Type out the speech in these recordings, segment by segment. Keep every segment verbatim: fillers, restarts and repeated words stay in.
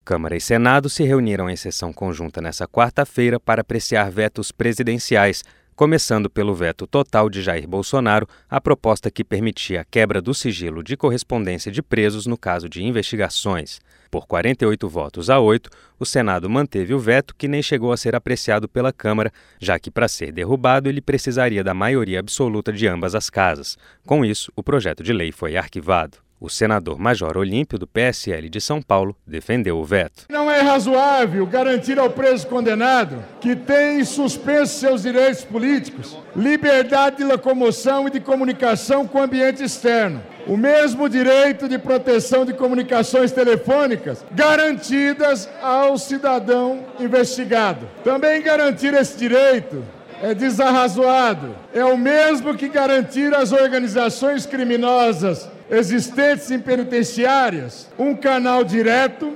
Câmara e Senado se reuniram em sessão conjunta nesta quarta-feira para apreciar vetos presidenciais, começando pelo veto total de Jair Bolsonaro à proposta que permitia a quebra do sigilo de correspondência de presos no caso de investigações. Por quarenta e oito votos a oito, o Senado manteve o veto, que nem chegou a ser apreciado pela Câmara, já que, para ser derrubado, ele precisaria da maioria absoluta de ambas as casas. Com isso, o projeto de lei foi arquivado. O senador Major Olímpio, do P S L de São Paulo, defendeu o veto. Não é razoável garantir ao preso condenado, que tem suspenso seus direitos políticos, liberdade de locomoção e de comunicação com o ambiente externo, o mesmo direito de proteção de comunicações telefônicas garantidas ao cidadão investigado. Também garantir esse direito é desarrazoado. É o mesmo que garantir às organizações criminosas existentes em penitenciárias um canal direto,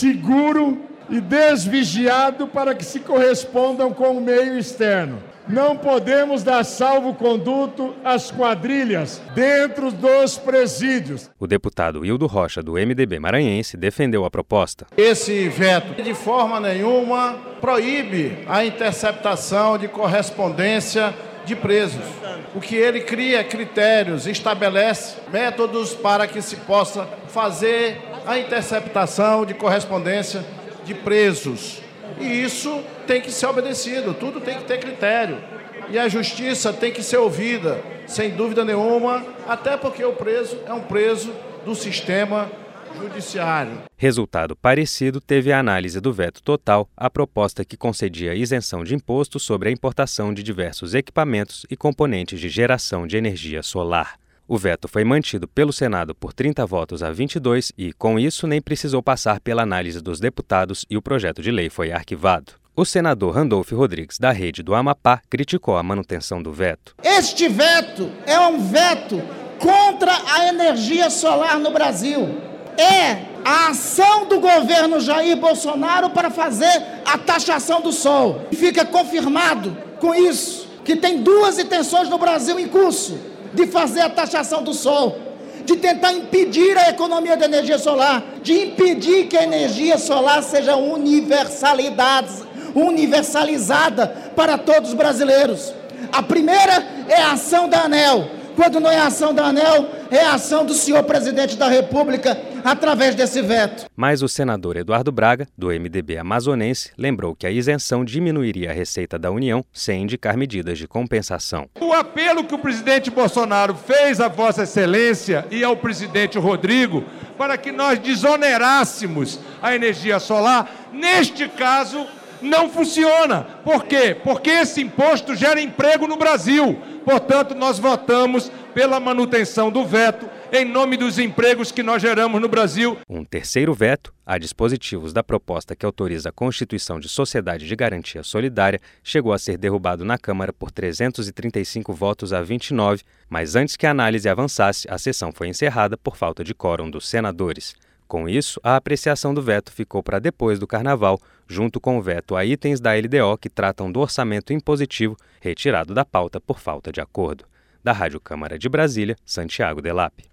seguro e desvigiado para que se correspondam com o meio externo. Não podemos dar salvo-conduto às quadrilhas dentro dos presídios. O deputado Hildo Rocha, do M D B maranhense, defendeu a proposta. Esse veto, de forma nenhuma, proíbe a interceptação de correspondência de presos. O que ele cria critérios, estabelece métodos para que se possa fazer a interceptação de correspondência de presos. E isso tem que ser obedecido, tudo tem que ter critério. E a justiça tem que ser ouvida, sem dúvida nenhuma, até porque o preso é um preso do sistema judiciário. Resultado parecido teve a análise do veto total à proposta que concedia isenção de imposto sobre a importação de diversos equipamentos e componentes de geração de energia solar. O veto foi mantido pelo Senado por trinta votos a vinte e dois e, com isso, nem precisou passar pela análise dos deputados e o projeto de lei foi arquivado. O senador Randolfo Rodrigues, da Rede do Amapá, criticou a manutenção do veto. Este veto é um veto contra a energia solar no Brasil. É a ação do governo Jair Bolsonaro para fazer a taxação do sol. Fica confirmado com isso que tem duas intenções no Brasil em curso: de fazer a taxação do sol, de tentar impedir a economia da energia solar, de impedir que a energia solar seja universalidade, universalizada para todos os brasileiros. A primeira é a ação da ANEEL. Quando não é a ação da ANEEL, é a ação do senhor presidente da República através desse veto. Mas o senador Eduardo Braga, do M D B amazonense, lembrou que a isenção diminuiria a receita da União sem indicar medidas de compensação. O apelo que o presidente Bolsonaro fez à Vossa Excelência e ao presidente Rodrigo para que nós desonerássemos a energia solar, neste caso, não funciona. Por quê? Porque esse imposto gera emprego no Brasil. Portanto, nós votamos pela manutenção do veto em nome dos empregos que nós geramos no Brasil. Um terceiro veto, a dispositivos da proposta que autoriza a constituição de Sociedade de Garantia Solidária, chegou a ser derrubado na Câmara por trezentos e trinta e cinco votos a vinte e nove, mas antes que a análise avançasse, a sessão foi encerrada por falta de quórum dos senadores. Com isso, a apreciação do veto ficou para depois do Carnaval, junto com o veto a itens da L D O que tratam do orçamento impositivo, retirado da pauta por falta de acordo. Da Rádio Câmara de Brasília, Santiago Delap.